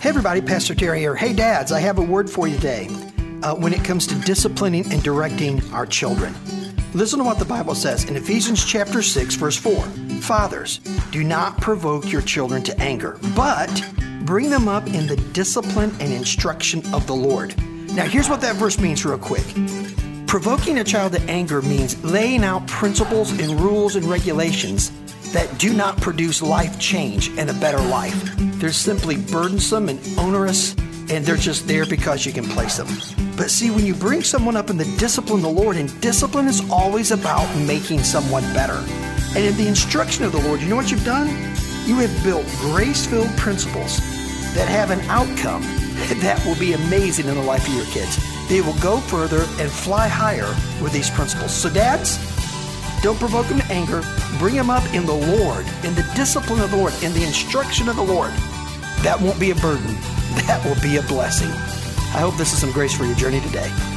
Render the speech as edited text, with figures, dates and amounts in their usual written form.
Hey everybody, Pastor Terry here. Hey dads, I have a word for you today when it comes to disciplining and directing our children. Listen to what the Bible says in Ephesians chapter 6, verse 4. Fathers, do not provoke your children to anger, but bring them up in the discipline and instruction of the Lord. Now here's what that verse means real quick. Provoking a child to anger means laying out principles and rules and regulations that do not produce life change and a better life. They're simply burdensome and onerous, and they're just there because you can place them. But see, when you bring someone up in the discipline of the Lord, and discipline is always about making someone better. And in the instruction of the Lord, you know what you've done? You have built grace-filled principles that have an outcome that will be amazing in the life of your kids. They will go further and fly higher with these principles. So dads, don't provoke them to anger. Bring them up in the Lord, in the discipline of the Lord, in the instruction of the Lord. That won't be a burden. That will be a blessing. I hope this is some grace for your journey today.